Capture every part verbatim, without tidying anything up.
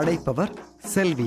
படைப்பவர் செல்வி.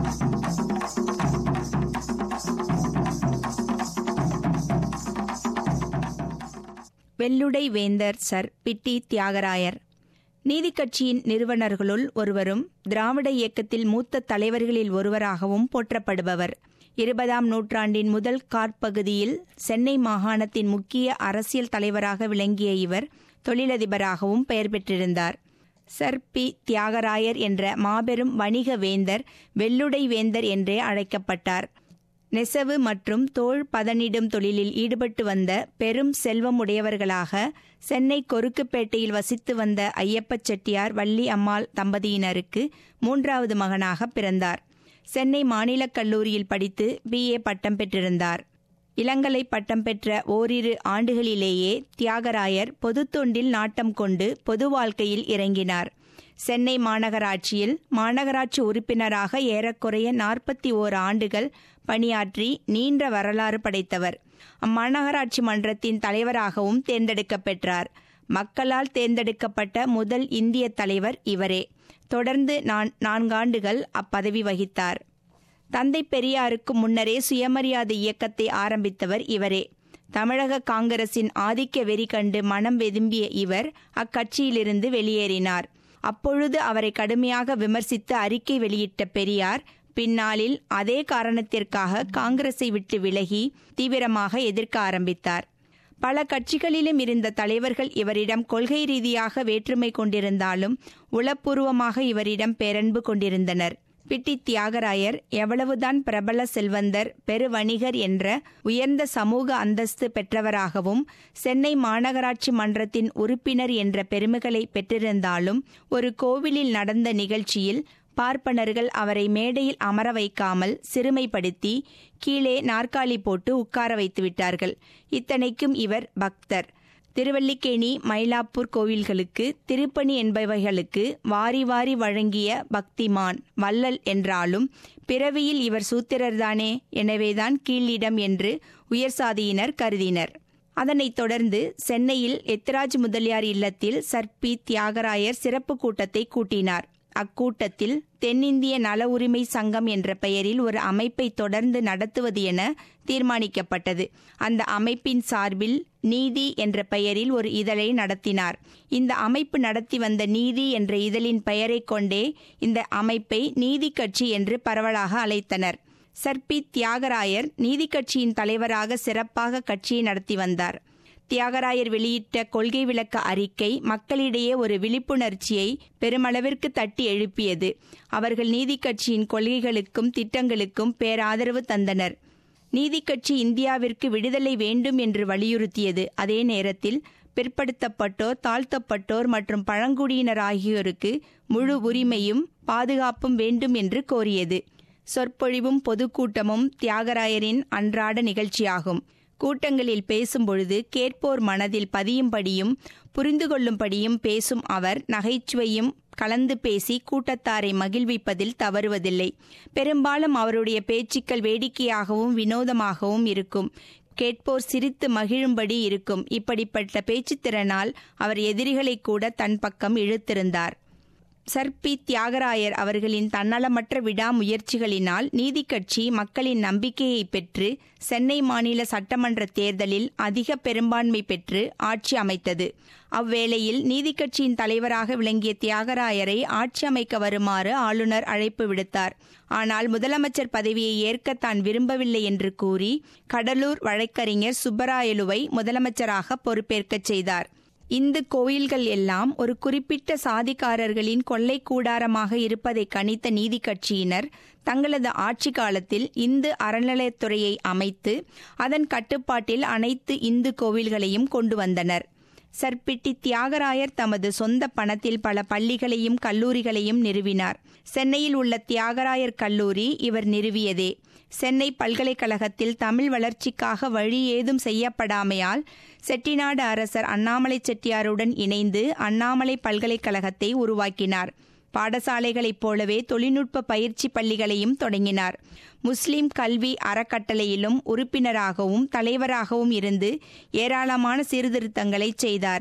வெள்ளுடை வேந்தர் சர் பி டி தியாகராயர் நீதிக்கட்சியின் நிறுவனர்களுள் ஒருவரும் திராவிட இயக்கத்தில் மூத்த தலைவர்களில் ஒருவராகவும் போற்றப்படுபவர். இருபதாம் நூற்றாண்டின் முதல் காற்பகுதியில் சென்னை மாகாணத்தின் முக்கிய அரசியல் தலைவராக விளங்கிய இவர் தொழிலதிபராகவும் பெயர் பெற்றிருந்தார். சர் பி தியாகராயர் என்ற மாபெரும் வணிக வேந்தர் வெள்ளுடை வேந்தர் என்றே அழைக்கப்பட்டார். நெசவு மற்றும் தோல் பதனிடும் தொழிலில் ஈடுபட்டு வந்த பெரும் செல்வம் உடையவர்களாக சென்னை கொருக்குப்பேட்டையில் வசித்து வந்த ஐயப்ப செட்டியார் வள்ளி அம்மாள் தம்பதியினருக்கு மூன்றாவது மகனாக பிறந்தார். சென்னை மாநிலக் கல்லூரியில் படித்து பி ஏ பட்டம் பெற்றிருந்தார். இளங்கலை பட்டம் பெற்ற ஓரிரு ஆண்டுகளிலேயே தியாகராயர் பொது தொண்டில் நாட்டம் கொண்டு பொது வாழ்க்கையில் இறங்கினார். சென்னை மாநகராட்சியில் மாநகராட்சி உறுப்பினராக ஏறக்குறைய நாற்பத்தி ஓர் ஆண்டுகள் பணியாற்றி நீண்ட வரலாறு படைத்தவர். அம்மாநகராட்சி மன்றத்தின் தலைவராகவும் தேர்ந்தெடுக்கப் பெற்றார். மக்களால் தேர்ந்தெடுக்கப்பட்ட முதல் இந்திய தலைவர் இவரே. தொடர்ந்து நான் நான்காண்டுகள் அப்பதவி வகித்தார். தந்தை பெரியாருக்கு முன்னரே சுயமரியாதை இயக்கத்தை ஆரம்பித்தவர் இவரே. தமிழக காங்கிரசின் ஆதிக்க வெறி கண்டு மனம் வெதும்பிய இவர் அக்கட்சியிலிருந்து வெளியேறினார். அப்பொழுது அவரை கடுமையாக விமர்சித்து அறிக்கை வெளியிட்ட பெரியார் பின்னாளில் அதே காரணத்திற்காக காங்கிரஸை விட்டு விலகி தீவிரமாக எதிர்க்க ஆரம்பித்தார். பல கட்சிகளிலும் இருந்த தலைவர்கள் இவரிடம் கொள்கை ரீதியாக வேற்றுமை கொண்டிருந்தாலும் உளப்பூர்வமாக இவரிடம் பேரன்பு கொண்டிருந்தனர். பி டி தியாகராயர் எவ்வளவுதான் பிரபல செல்வந்தர், பெருவணிகர் என்ற உயர்ந்த சமூக அந்தஸ்து பெற்றவராகவும் சென்னை மாநகராட்சி மன்றத்தின் உறுப்பினர் என்ற பெருமைகளை பெற்றிருந்தாலும் ஒரு கோவிலில் நடந்த நிகழ்ச்சியில் பார்ப்பனர்கள் அவரை மேடையில் அமர வைக்காமல் சிறுமைப்படுத்தி கீழே நாற்காலி போட்டு உட்கார வைத்து விட்டார்கள். இத்தனைக்கும் இவர் பக்தர். திருவல்லிக்கேணி, மயிலாப்பூர் கோவில்களுக்கு திருப்பணி என்பவைகளுக்கு வாரி வாரி வழங்கிய பக்திமான் வள்ளல் என்றாலும் பிறவியில் இவர் சூத்திரர்தானே, எனவேதான் கீழிடம் என்று உயர் சாதியினர் கருதினர். அதனைத் தொடர்ந்து சென்னையில் எத்திராஜ் முதலியார் இல்லத்தில் சர் பி தியாகராயர் சிறப்பு கூட்டத்தை கூட்டினார். அக்கூட்டத்தில் தென்னிந்திய நல உரிமை சங்கம் என்ற பெயரில் ஒரு அமைப்பை தொடர்ந்து நடத்துவது என தீர்மானிக்கப்பட்டது. அந்த அமைப்பின் சார்பில் நீதி என்ற பெயரில் ஒரு இதழை நடத்தினார். இந்த அமைப்பு நடத்தி வந்த நீதி என்ற இதழின் பெயரை கொண்டே இந்த அமைப்பை நீதி கட்சி என்று பரவலாக அழைத்தனர். சர் பி தியாகராயர் நீதி கட்சியின் தலைவராக சிறப்பாக கட்சியை நடத்தி வந்தார். தியாகராயர் வெளியிட்ட கொள்கை விளக்க அறிக்கை மக்களிடையே ஒரு விழிப்புணர்ச்சியை பெருமளவிற்கு தட்டி எழுப்பியது. அவர்கள் நீதி கட்சியின் கொள்கைகளுக்கும் திட்டங்களுக்கும் பேராதரவு தந்தனர். நீதி கட்சி இந்தியாவிற்கு விடுதலை வேண்டும் என்று வலியுறுத்தியது. அதே நேரத்தில் பிற்படுத்தப்பட்டோர், தாழ்த்தப்பட்டோர் மற்றும் பழங்குடியினர் ஆகியோருக்கு முழு உரிமையும் பாதுகாப்பும் வேண்டும் என்று கோரியது. சொற்பொழிவும் பொதுக்கூட்டமும் தியாகராயரின் அன்றாட நிகழ்ச்சியாகும். கூட்டங்களில் பேசும்பொழுது கேட்போர் மனதில் பதியும்படியும் புரிந்து கொள்ளும்படியும் பேசும் அவர் நகைச்சுவையும் கலந்து பேசி கூட்டத்தாரை மகிழ்விப்பதில் தவறுவதில்லை. பெரும்பாலும் அவருடைய பேச்சுக்கள் வேடிக்கையாகவும் வினோதமாகவும் இருக்கும். கேட்போர் சிரித்து மகிழும்படி இருக்கும். இப்படிப்பட்ட பேச்சுத்திறனால் அவர் எதிரிகளை கூட தன் பக்கம் இழுத்திருந்தார். சர் பி தியாகராயர் அவர்களின் தன்னலமற்ற விடாமுயற்சிகளினால் நீதி கட்சி மக்களின் நம்பிக்கையை பெற்று சென்னை மாநில சட்டமன்ற தேர்தலில் அதிக பெரும்பான்மை பெற்று ஆட்சி அமைத்தது. அவ்வேளையில் நீதி கட்சியின் தலைவராக விளங்கிய தியாகராயரை ஆட்சி அமைக்க வருமாறு ஆளுநர் அழைப்பு விடுத்தார். ஆனால் முதலமைச்சர் பதவியை ஏற்க தான் விரும்பவில்லை என்று கூறி கடலூர் வழக்கறிஞர் சுப்பராயலுவை முதலமைச்சராக பொறுப்பேற்கச் செய்தார். இந்து கோயில்கள் எல்லாம் ஒரு குறிப்பிட்ட சாதிக்காரர்களின் கொள்ளை கூடாரமாக இருப்பதை கணித்த நீதி கட்சியினர் தங்களது ஆட்சி காலத்தில் இந்து அறநிலையத்துறையை அமைத்து அதன் கட்டுப்பாட்டில் அனைத்து இந்து கோவில்களையும் கொண்டு வந்தனர். சர் பி டி தியாகராயர் தமது சொந்த பணத்தில் பல பள்ளிகளையும் கல்லூரிகளையும் நிறுவினார். சென்னையில் உள்ள தியாகராயர் கல்லூரி இவர் நிறுவியதே. சென்னை பல்கலைக்கழகத்தில் தமிழ் வளர்ச்சிக்காக வழி ஏதும் செய்யப்படாமையால் செட்டிநாடு அரசர் அண்ணாமலை செட்டியாருடன் இணைந்து அண்ணாமலை பல்கலைக்கழகத்தை உருவாக்கினார். பாடசாலைகளைப் போலவே தொழில்நுட்ப பயிற்சி பள்ளிகளையும் தொடங்கினார். முஸ்லிம் கல்வி அறக்கட்டளையிலும் உறுப்பினராகவும் தலைவராகவும் இருந்து ஏராளமான சீர்திருத்தங்களை செய்தார்.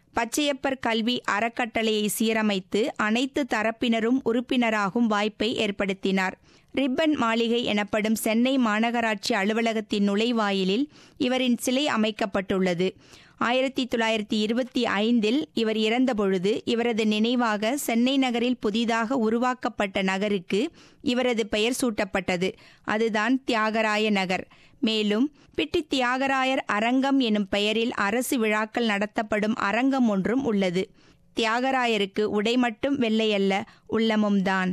பச்சையப்பர் கல்வி அறக்கட்டளையை சீரமைத்து அனைத்து தரப்பினரும் உறுப்பினராகும் வாய்ப்பை ஏற்படுத்தினார். ரிப்பன் மாளிகை எனப்படும் சென்னை மாநகராட்சி அலுவலகத்தின் நுழைவாயிலில் இவரின் சிலை அமைக்கப்பட்டுள்ளது. ஆயிரத்தி தொள்ளாயிரத்தி இருபத்தி ஐந்தில் இவர் இறந்தபொழுது இவரது நினைவாக சென்னை நகரில் புதிதாக உருவாக்கப்பட்ட நகருக்கு இவரது பெயர் சூட்டப்பட்டது. அதுதான் தியாகராய நகர். மேலும் பிட்டி தியாகராயர் அரங்கம் எனும் பெயரில் அரசு விழாக்கள் நடத்தப்படும் அரங்கம் ஒன்றும் உள்ளது. தியாகராயருக்கு உடை மட்டும் வெள்ளையல்ல, உள்ளமும் தான்.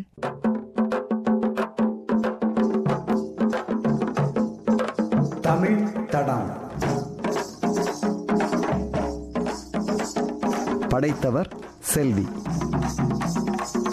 தமிழ் தடம். படைத்தவர் செல்வி.